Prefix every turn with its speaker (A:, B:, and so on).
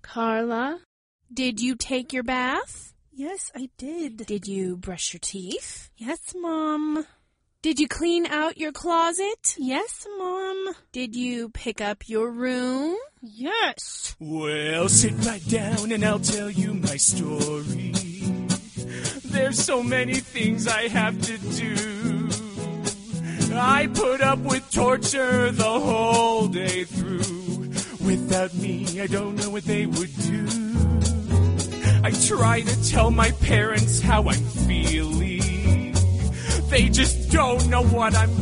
A: Carla, did you take your bath?
B: Yes, I did.
A: Did you brush your teeth?
B: Yes, Mom.
A: Did you clean out your closet?
B: Yes, Mom.
A: Did you pick up your room?
B: Yes.
C: Well, sit right down and I'll tell you my story. There's so many things I have to do. I put up with torture the whole day through. Without me, I don't know what they would do. I try to tell my parents how I'm feeling. They just don't know what I'm